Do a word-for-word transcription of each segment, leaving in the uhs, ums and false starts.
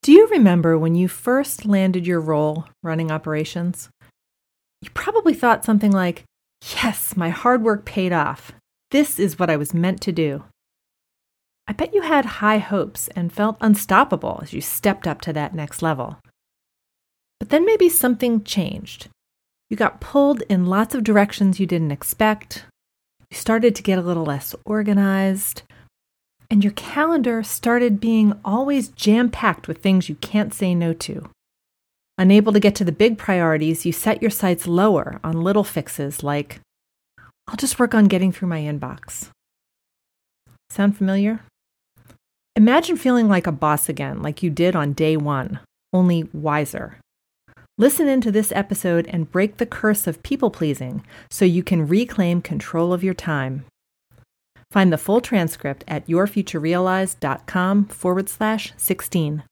Do you remember when you first landed your role running operations? You probably thought something like, yes, my hard work paid off. This is what I was meant to do. I bet you had high hopes and felt unstoppable as you stepped up to that next level. But then maybe something changed. You got pulled in lots of directions you didn't expect. You started to get a little less organized. And your calendar started being always jam-packed with things you can't say no to. Unable to get to the big priorities, you set your sights lower on little fixes like, I'll just work on getting through my inbox. Sound familiar? Imagine feeling like a boss again, like you did on day one, only wiser. Listen into this episode and break the curse of people-pleasing so you can reclaim control of your time. Find the full transcript at yourfuturerealized.com forward slash 16.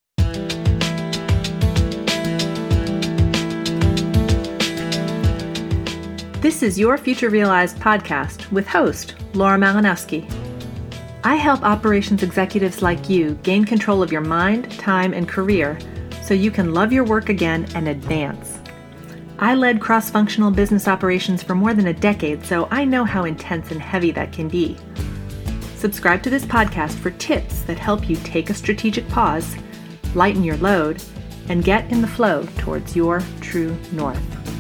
This is Your Future Realized podcast with host Laura Malinowski. I help operations executives like you gain control of your mind, time, and career so you can love your work again and advance. I led cross-functional business operations for more than a decade, so I know how intense and heavy that can be. Subscribe to this podcast for tips that help you take a strategic pause, lighten your load, and get in the flow towards your true north.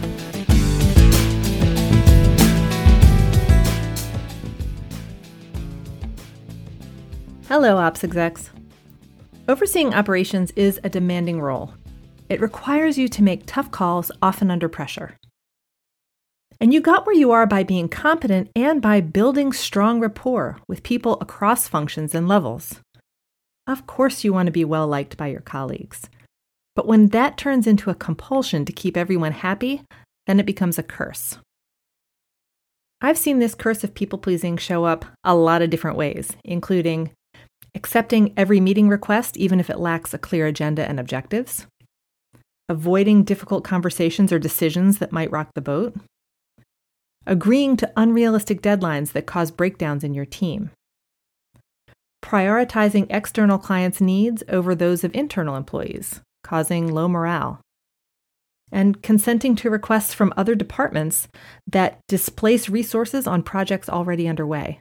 Hello, Ops execs. Overseeing operations is a demanding role. It requires you to make tough calls, often under pressure. And you got where you are by being competent and by building strong rapport with people across functions and levels. Of course, you want to be well liked by your colleagues. But when that turns into a compulsion to keep everyone happy, then it becomes a curse. I've seen this curse of people-pleasing show up a lot of different ways, including accepting every meeting request even if it lacks a clear agenda and objectives, avoiding difficult conversations or decisions that might rock the boat, agreeing to unrealistic deadlines that cause breakdowns in your team, prioritizing external clients' needs over those of internal employees, causing low morale, and consenting to requests from other departments that displace resources on projects already underway.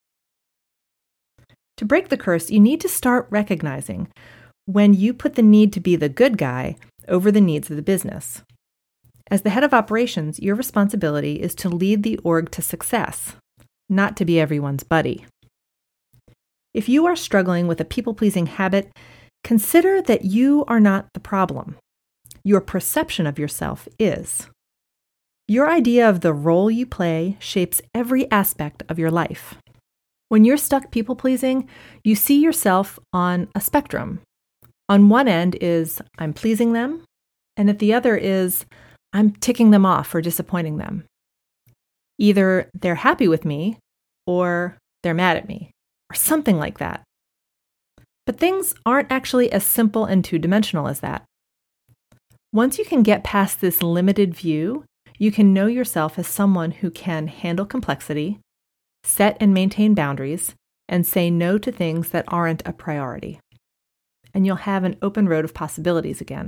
To break the curse, you need to start recognizing when you put the need to be the good guy over the needs of the business. As the head of operations, your responsibility is to lead the org to success, not to be everyone's buddy. If you are struggling with a people-pleasing habit, consider that you are not the problem. Your perception of yourself is. Your idea of the role you play shapes every aspect of your life. When you're stuck people-pleasing, you see yourself on a spectrum. On one end is, I'm pleasing them, and at the other is, I'm ticking them off or disappointing them. Either they're happy with me, or they're mad at me, or something like that. But things aren't actually as simple and two-dimensional as that. Once you can get past this limited view, you can know yourself as someone who can handle complexity, set and maintain boundaries, and say no to things that aren't a priority. And you'll have an open road of possibilities again.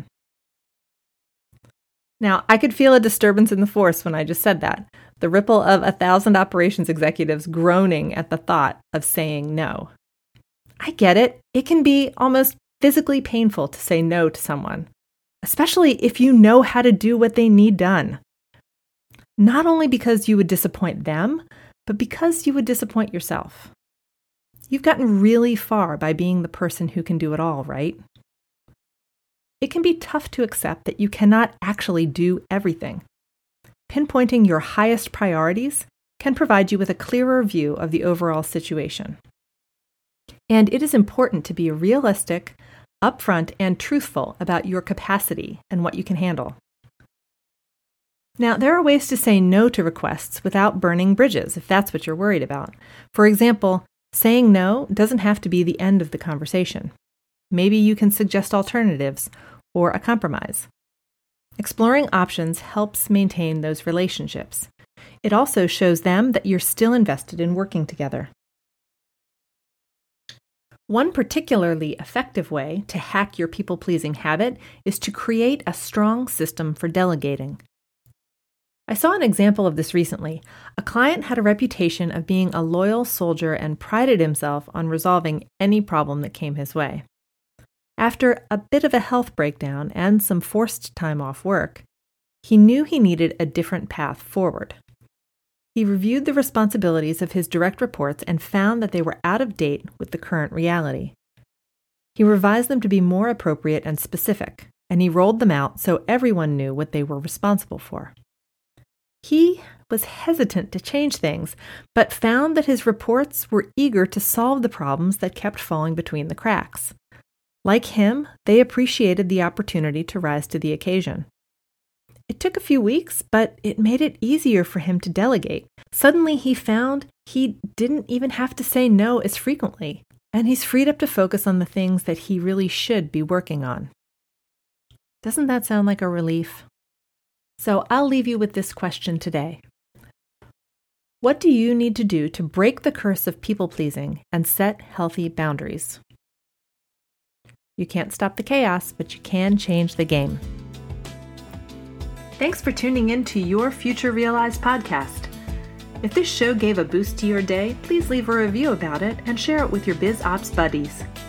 Now, I could feel a disturbance in the force when I just said that, the ripple of a thousand operations executives groaning at the thought of saying no. I get it. It can be almost physically painful to say no to someone, especially if you know how to do what they need done. Not only because you would disappoint them, but because you would disappoint yourself. You've gotten really far by being the person who can do it all, right? It can be tough to accept that you cannot actually do everything. Pinpointing your highest priorities can provide you with a clearer view of the overall situation. And it is important to be realistic, upfront, and truthful about your capacity and what you can handle. Now, there are ways to say no to requests without burning bridges, if that's what you're worried about. For example, saying no doesn't have to be the end of the conversation. Maybe you can suggest alternatives or a compromise. Exploring options helps maintain those relationships. It also shows them that you're still invested in working together. One particularly effective way to hack your people-pleasing habit is to create a strong system for delegating. I saw an example of this recently. A client had a reputation of being a loyal soldier and prided himself on resolving any problem that came his way. After a bit of a health breakdown and some forced time off work, he knew he needed a different path forward. He reviewed the responsibilities of his direct reports and found that they were out of date with the current reality. He revised them to be more appropriate and specific, and he rolled them out so everyone knew what they were responsible for. He was hesitant to change things, but found that his reports were eager to solve the problems that kept falling between the cracks. Like him, they appreciated the opportunity to rise to the occasion. It took a few weeks, but it made it easier for him to delegate. Suddenly he found he didn't even have to say no as frequently, and he's freed up to focus on the things that he really should be working on. Doesn't that sound like a relief? So I'll leave you with this question today. What do you need to do to break the curse of people-pleasing and set healthy boundaries? You can't stop the chaos, but you can change the game. Thanks for tuning in to Your Future Realized podcast. If this show gave a boost to your day, please leave a review about it and share it with your biz ops buddies.